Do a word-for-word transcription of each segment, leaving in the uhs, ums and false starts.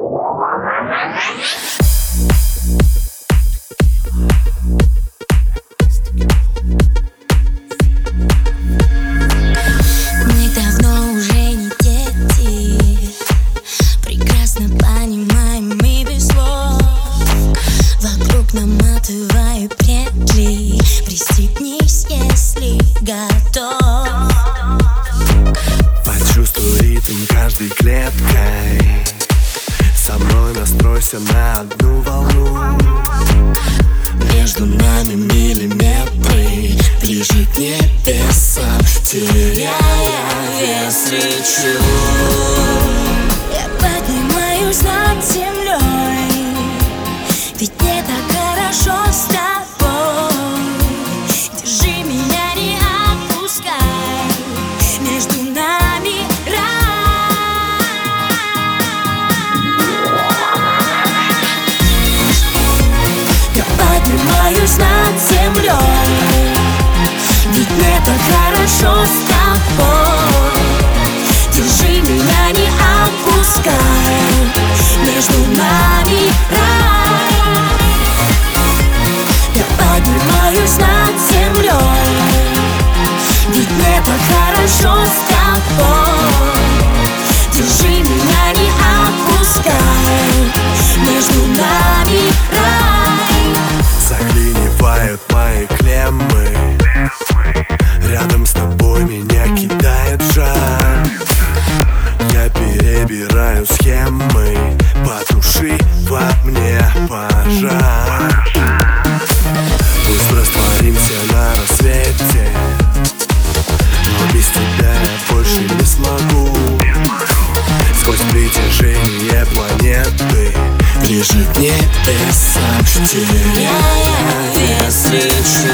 Мы давно уже не дети, прекрасно понимаем мы без слов. Вокруг наматывают петли, пристегнись, если готов. Почувствуй ритм каждой клеткой, со мной настройся на одну волну. Между нами миллиметры, ближе к небесам, теряя вес, лечу. Я поднимаюсь над землей, ведь мне так хорошо с тобой. Держи меня, не отпускай, между нами рай. Я поднимаюсь над землей, ведь мне так хорошо с тобой. Держи меня, не отпускай, между нами рай. Я поднимаюсь над землей, ведь мне так хорошо с тобой. Держи меня, не отпускай, между нами рай. Заклинивают мои клеммы, рядом с тобой меня кидает жар. Я перебираю схемы, потуши во мне пожар. Пусть растворимся на рассвете, но без тебя я больше не смогу. Сквозь притяжение планеты, ближе к небесам, теряя вес, лечу.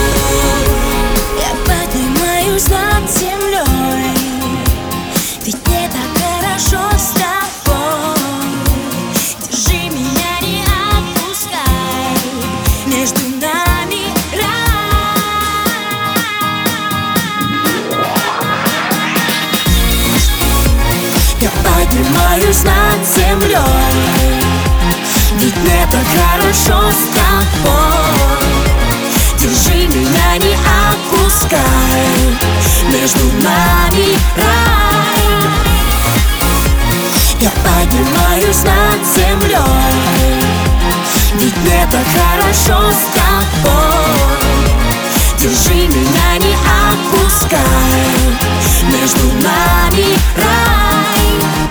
Я поднимаюсь над землей, ведь мне так хорошо с тобой. Держи меня, не отпускай, между нами рай. Я поднимаюсь над землей, ведь мне так хорошо с тобой. Держи меня, не отпускай, между нами рай. Я поднимаюсь над землей, ведь мне так хорошо с тобой. Держи меня, не отпускай, между нами рай.